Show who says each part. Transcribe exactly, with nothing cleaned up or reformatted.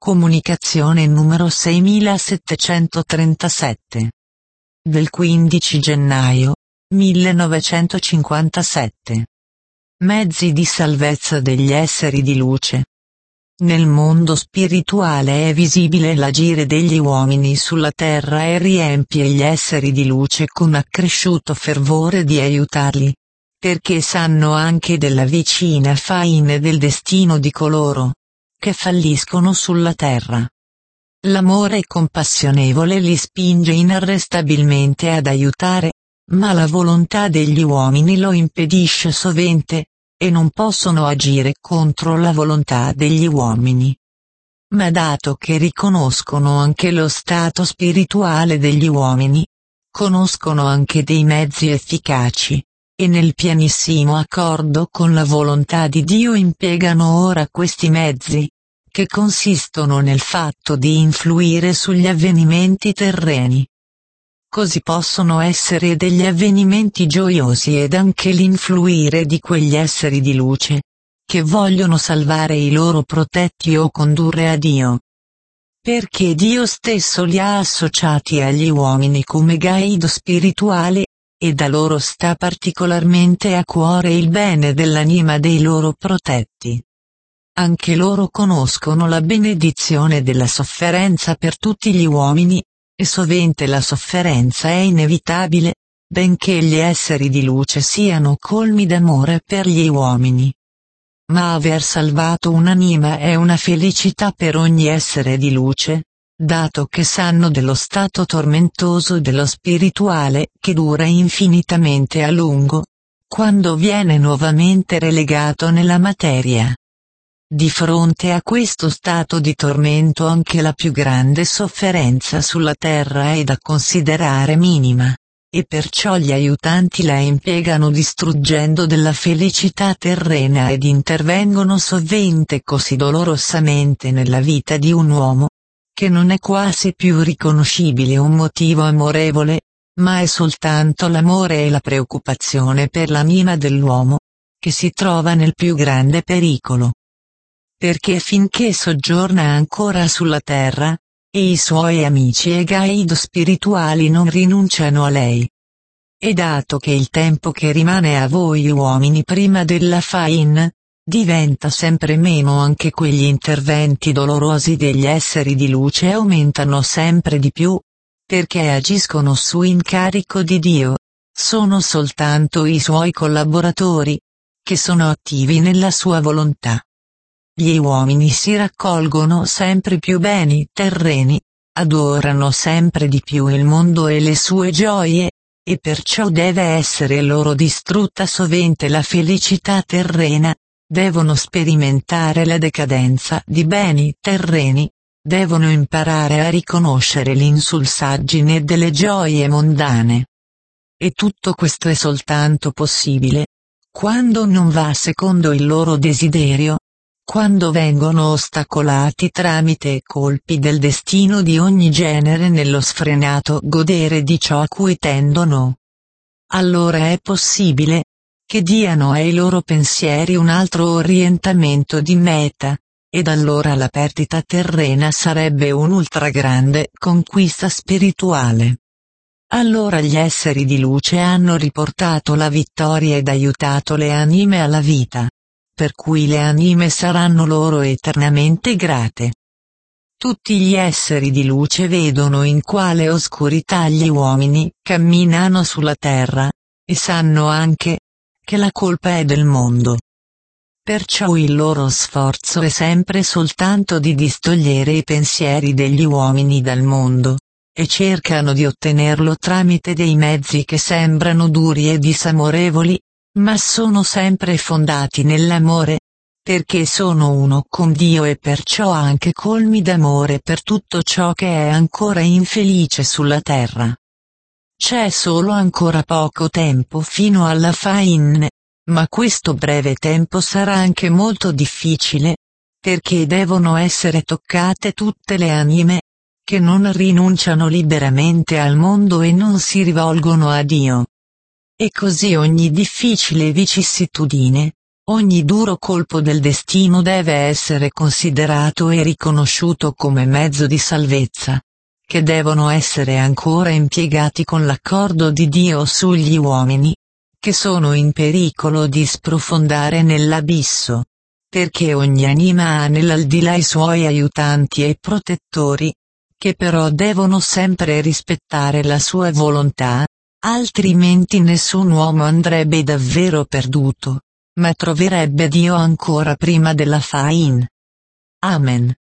Speaker 1: Comunicazione numero seimilasettecentotrentasette. Del quindici gennaio millenovecentocinquantasette. Mezzi di salvezza degli esseri di luce. Nel mondo spirituale è visibile l'agire degli uomini sulla terra e riempie gli esseri di luce con accresciuto fervore di aiutarli, perché sanno anche della vicina faina del destino di coloro che falliscono sulla terra. L'amore compassionevole li spinge inarrestabilmente ad aiutare, ma la volontà degli uomini lo impedisce sovente, e non possono agire contro la volontà degli uomini. Ma dato che riconoscono anche lo stato spirituale degli uomini, conoscono anche dei mezzi efficaci, e nel pienissimo accordo con la volontà di Dio impiegano ora questi mezzi, che consistono nel fatto di influire sugli avvenimenti terreni. Così possono essere degli avvenimenti gioiosi ed anche l'influire di quegli esseri di luce, che vogliono salvare i loro protetti o condurre a Dio. Perché Dio stesso li ha associati agli uomini come guide spirituale, e da loro sta particolarmente a cuore il bene dell'anima dei loro protetti. Anche loro conoscono la benedizione della sofferenza per tutti gli uomini, e sovente la sofferenza è inevitabile, benché gli esseri di luce siano colmi d'amore per gli uomini. Ma aver salvato un'anima è una felicità per ogni essere di luce, dato che sanno dello stato tormentoso dello spirituale che dura infinitamente a lungo, quando viene nuovamente relegato nella materia. Di fronte a questo stato di tormento anche la più grande sofferenza sulla terra è da considerare minima, e perciò gli aiutanti la impiegano distruggendo della felicità terrena ed intervengono sovente così dolorosamente nella vita di un uomo, che non è quasi più riconoscibile un motivo amorevole, ma è soltanto l'amore e la preoccupazione per l'anima dell'uomo, che si trova nel più grande pericolo. Perché finché soggiorna ancora sulla terra, e i suoi amici e guide spirituali non rinunciano a lei. E dato che il tempo che rimane a voi uomini prima della faina, diventa sempre meno, anche quegli interventi dolorosi degli esseri di luce aumentano sempre di più, perché agiscono su incarico di Dio, sono soltanto i suoi collaboratori, che sono attivi nella sua volontà. Gli uomini si raccolgono sempre più beni terreni, adorano sempre di più il mondo e le sue gioie, e perciò deve essere loro distrutta sovente la felicità terrena, devono sperimentare la decadenza di beni terreni, devono imparare a riconoscere l'insulsaggine delle gioie mondane. E tutto questo è soltanto possibile quando non va secondo il loro desiderio, quando vengono ostacolati tramite colpi del destino di ogni genere nello sfrenato godere di ciò a cui tendono. Allora è possibile che diano ai loro pensieri un altro orientamento di meta, ed allora la perdita terrena sarebbe un'ultra grande conquista spirituale. Allora gli esseri di luce hanno riportato la vittoria ed aiutato le anime alla vita, per cui le anime saranno loro eternamente grate. Tutti gli esseri di luce vedono in quale oscurità gli uomini camminano sulla terra, e sanno anche che la colpa è del mondo. Perciò il loro sforzo è sempre soltanto di distogliere i pensieri degli uomini dal mondo, e cercano di ottenerlo tramite dei mezzi che sembrano duri e disamorevoli, ma sono sempre fondati nell'amore, perché sono uno con Dio e perciò anche colmi d'amore per tutto ciò che è ancora infelice sulla terra. C'è solo ancora poco tempo fino alla faina, ma questo breve tempo sarà anche molto difficile, perché devono essere toccate tutte le anime, che non rinunciano liberamente al mondo e non si rivolgono a Dio. E così ogni difficile vicissitudine, Ogni duro colpo del destino deve essere considerato e riconosciuto come mezzo di salvezza, che devono essere ancora impiegati con l'accordo di Dio sugli uomini, che sono in pericolo di sprofondare nell'abisso, perché ogni anima ha nell'aldilà i suoi aiutanti e protettori, che però devono sempre rispettare la sua volontà, altrimenti nessun uomo andrebbe davvero perduto, ma troverebbe Dio ancora prima della fin. Amen.